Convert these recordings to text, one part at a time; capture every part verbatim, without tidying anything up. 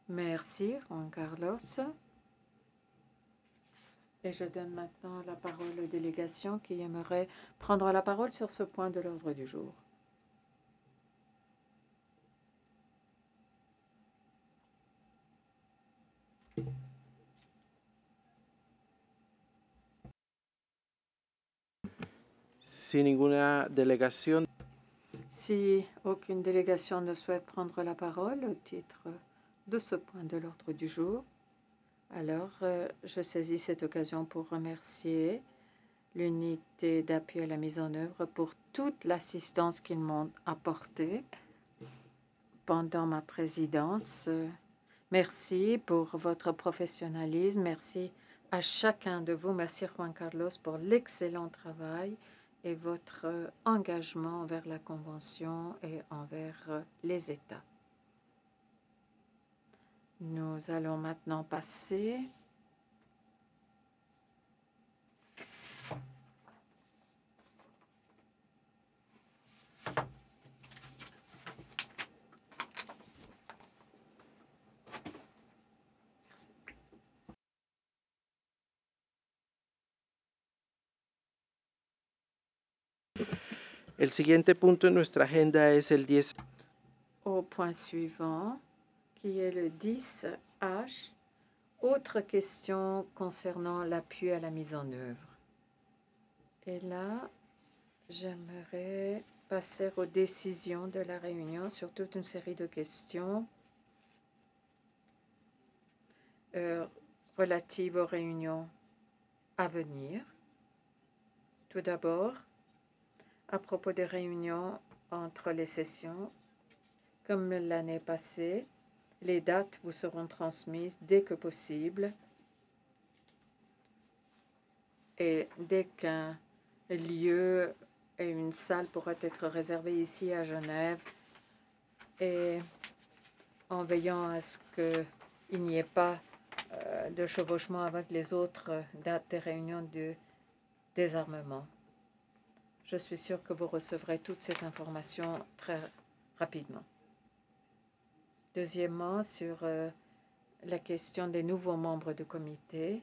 Merci, Juan Carlos. Et je donne maintenant la parole aux délégations qui aimeraient prendre la parole sur ce point de l'ordre du jour. Si ninguna delegación. Si aucune délégation ne souhaite prendre la parole au titre de ce point de l'ordre du jour, alors euh, je saisis cette occasion pour remercier l'unité d'appui à la mise en œuvre pour toute l'assistance qu'ils m'ont apportée pendant ma présidence. Merci pour votre professionnalisme. Merci à chacun de vous. Merci Juan Carlos pour l'excellent travail et votre engagement envers la Convention et envers les États. Nous allons maintenant passer El siguiente punto en nuestra agenda es el diez. au point suivant, qui est le dix H, autre question concernant l'appui à la mise en œuvre. Et là, j'aimerais passer aux décisions de la réunion sur toute une série de questions euh, relatives aux réunions à venir. Tout d'abord, à propos des réunions entre les sessions, comme l'année passée, les dates vous seront transmises dès que possible et dès qu'un lieu et une salle pourraient être réservés ici à Genève, et en veillant à ce qu'il n'y ait pas euh, de chevauchement avec les autres dates des réunions de désarmement. Je suis sûre que vous recevrez toute cette information très rapidement. Deuxièmement, sur euh, la question des nouveaux membres du comité,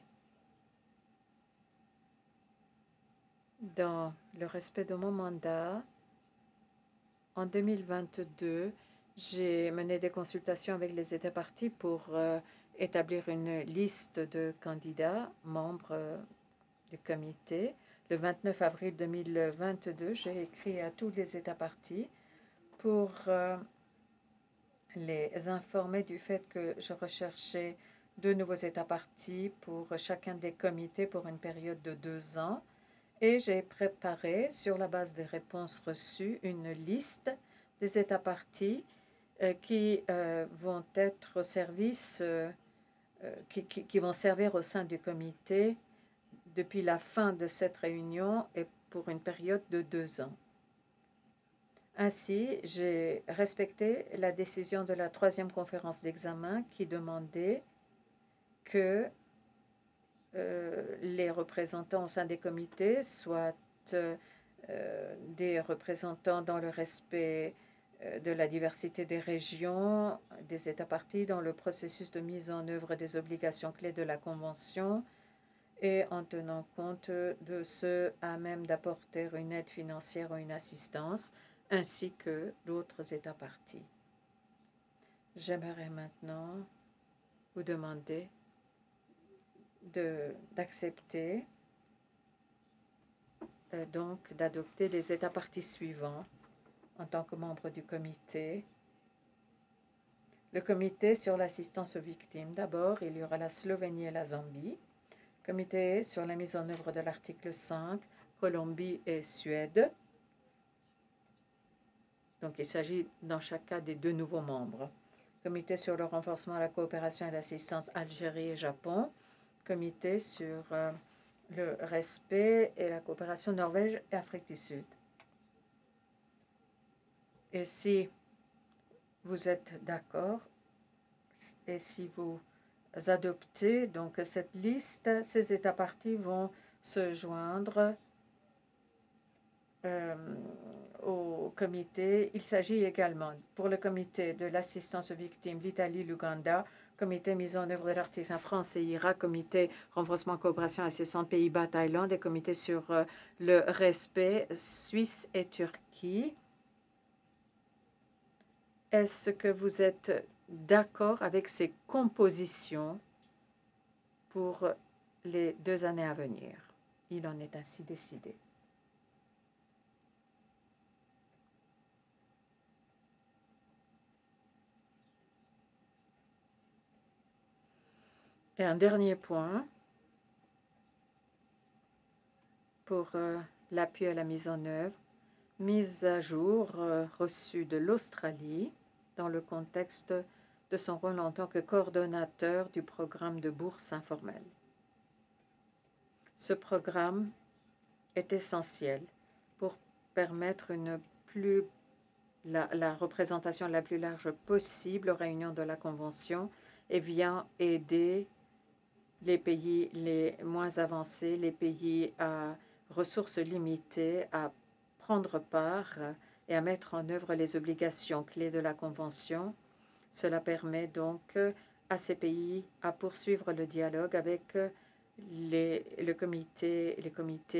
dans le respect de mon mandat, en deux mille vingt-deux, j'ai mené des consultations avec les États partis pour euh, établir une liste de candidats membres euh, du comité. Le vingt-neuf avril deux mille vingt-deux, j'ai écrit à tous les États partis pour euh, les informer du fait que je recherchais deux nouveaux États partis pour chacun des comités pour une période de deux ans. Et j'ai préparé, sur la base des réponses reçues, une liste des États partis euh, qui euh, vont être au service, euh, qui, qui, qui vont servir au sein du comité depuis la fin de cette réunion et pour une période de deux ans. Ainsi, j'ai respecté la décision de la troisième conférence d'examen qui demandait que euh, les représentants au sein des comités soient euh, des représentants dans le respect euh, de la diversité des régions, des États partis dans le processus de mise en œuvre des obligations clés de la Convention et en tenant compte de ceux à même d'apporter une aide financière ou une assistance, ainsi que d'autres États partis. J'aimerais maintenant vous demander d'accepter, euh, donc d'adopter les États partis suivants en tant que membre du comité. Le comité sur l'assistance aux victimes. D'abord, il y aura la Slovénie et la Zambie. Comité sur la mise en œuvre de l'article cinq, Colombie et Suède. Donc, il s'agit dans chaque cas des deux nouveaux membres. Comité sur le renforcement de la coopération et l'assistance Algérie et Japon. Comité sur euh, le respect et la coopération Norvège et Afrique du Sud. Et si vous êtes d'accord, et si vous adoptez donc cette liste, ces États partis vont se joindre euh, au comité. Il s'agit également pour le comité de l'assistance aux victimes, l'Italie, l'Ouganda, comité mise en œuvre de l'artisan France et Irak, comité renforcement coopération assistance Pays-Bas, Thaïlande et comité sur euh, le respect Suisse et Turquie. Est-ce que vous êtes d'accord avec ces compositions pour les deux années à venir? Il en est ainsi décidé. Et un dernier point pour euh, l'appui à la mise en œuvre, mise à jour euh, reçue de l'Australie dans le contexte de son rôle en tant que coordonnateur du programme de bourse informelle. Ce programme est essentiel pour permettre une plus, la, la représentation la plus large possible aux réunions de la Convention et vient aider les pays les moins avancés, les pays à ressources limitées, à prendre part et à mettre en œuvre les obligations clés de la Convention. Cela permet donc à ces pays à poursuivre le dialogue avec les, le comité, les comités